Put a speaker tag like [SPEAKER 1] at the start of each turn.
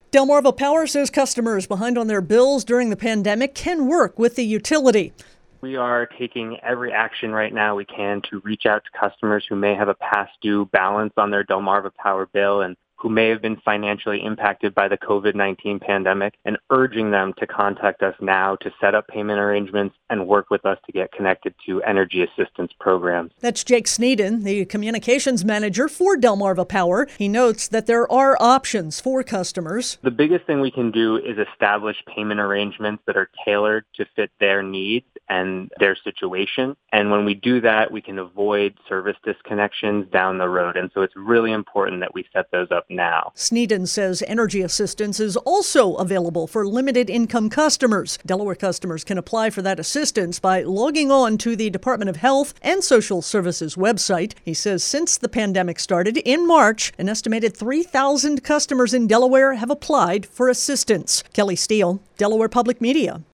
[SPEAKER 1] Delmarva Power says customers behind on their bills during the pandemic can work with the utility.
[SPEAKER 2] We are taking every action right now we can to reach out to customers who may have a past due balance on their Delmarva Power bill and who may have been financially impacted by the COVID-19 pandemic, and urging them to contact us now to set up payment arrangements and work with us to get connected to energy assistance programs.
[SPEAKER 1] That's Jake Sneeden, the communications manager for Delmarva Power. He notes that there are options for customers.
[SPEAKER 2] The biggest thing we can do is establish payment arrangements that are tailored to fit their needs and their situation. And when we do that, we can avoid service disconnections down the road. And so it's really important that we set those up now.
[SPEAKER 1] Sneeden says energy assistance is also available for limited income customers. Delaware customers can apply for that assistance by logging on to the Department of Health and Social Services website. He says since the pandemic started in March, an estimated 3,000 customers in Delaware have applied for assistance. Kelly Steele, Delaware Public Media.